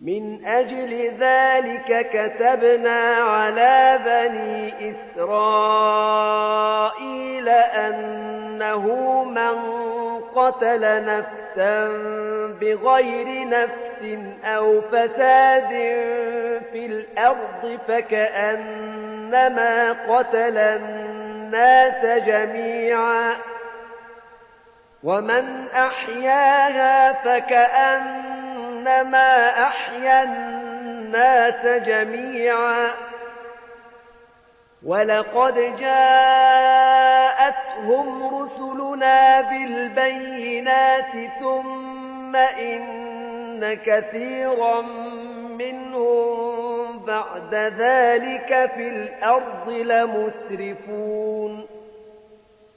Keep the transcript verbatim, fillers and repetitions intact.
من أجل ذلك كتبنا على بني إسرائيل أنه من قتل نفسا بغير نفس أو فساد في الأرض فكأنما قتل الناس جميعا ومن أحياها فكأنما أحيا الناس جميعا ولقد جاءتهم رسلنا بالبينات ثم إن كثيرا منهم بعد ذلك في الأرض لمسرفون